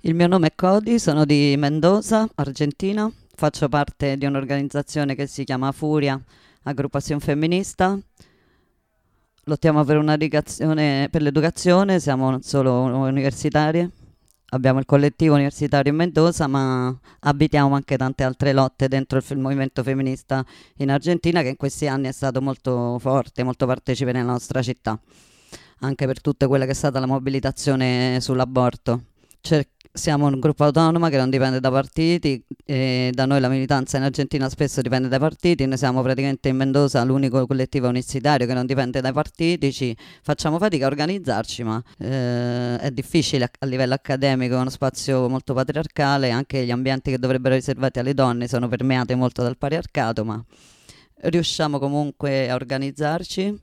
Il mio nome è Cody, sono di Mendoza, Argentina. Faccio parte di un'organizzazione che si chiama Furia, aggruppazione femminista. Lottiamo per per l'educazione, siamo non solo universitarie. Abbiamo il collettivo universitario in Mendoza, ma abitiamo anche tante altre lotte dentro il movimento femminista in Argentina, che in questi anni è stato molto forte, molto partecipe nella nostra città, anche per tutta quella che è stata la mobilitazione sull'aborto. Siamo un gruppo autonomo che non dipende da partiti e da noi la militanza in Argentina spesso dipende dai partiti. Noi siamo praticamente in Mendoza l'unico collettivo universitario che non dipende dai partiti. Facciamo fatica a organizzarci, ma è difficile a livello accademico, è uno spazio molto patriarcale. Anche gli ambienti che dovrebbero essere riservati alle donne sono permeati molto dal patriarcato, ma riusciamo comunque a organizzarci,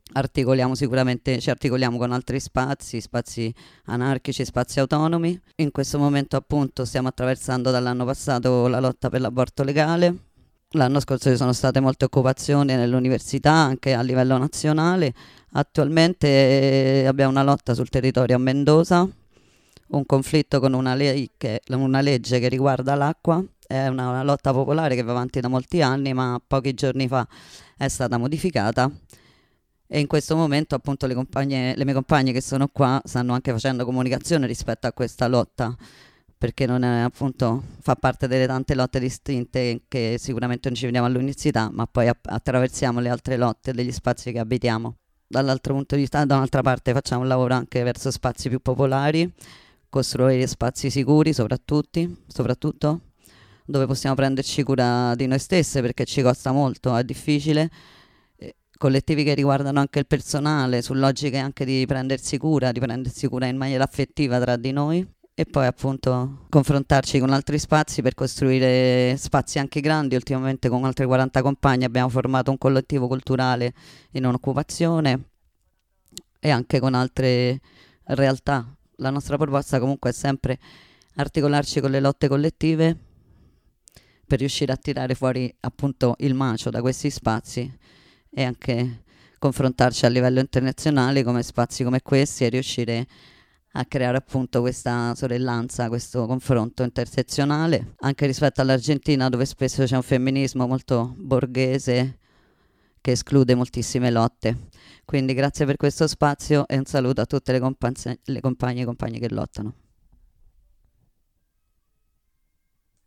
ci articoliamo con altri spazi anarchici, spazi autonomi. In questo momento appunto stiamo attraversando dall'anno passato la lotta per l'aborto legale. L'anno scorso ci sono state molte occupazioni nell'università, anche a livello nazionale. Attualmente abbiamo una lotta sul territorio a Mendoza, un conflitto con una legge che riguarda l'acqua. È una lotta popolare che va avanti da molti anni, ma pochi giorni fa è stata modificata e in questo momento appunto le mie compagne che sono qua stanno anche facendo comunicazione rispetto a questa lotta, perché non è, appunto, fa parte delle tante lotte distinte che sicuramente non ci vediamo all'università, ma poi attraversiamo le altre lotte degli spazi che abitiamo. Dall'altro punto di vista, da un'altra parte facciamo un lavoro anche verso spazi più popolari, costruire spazi sicuri soprattutto dove possiamo prenderci cura di noi stesse, perché ci costa molto, è difficile. Collettivi che riguardano anche il personale, su logiche anche di prendersi cura in maniera affettiva tra di noi, e poi appunto confrontarci con altri spazi per costruire spazi anche grandi. Ultimamente con altre 40 compagne abbiamo formato un collettivo culturale in un'occupazione e anche con altre realtà. La nostra proposta comunque è sempre articolarci con le lotte collettive per riuscire a tirare fuori appunto il macio da questi spazi e anche confrontarci a livello internazionale come spazi come questi e riuscire a creare appunto questa sorellanza, questo confronto intersezionale anche rispetto all'Argentina, dove spesso c'è un femminismo molto borghese che esclude moltissime lotte. Quindi grazie per questo spazio e un saluto a tutte le compagne e compagni che lottano.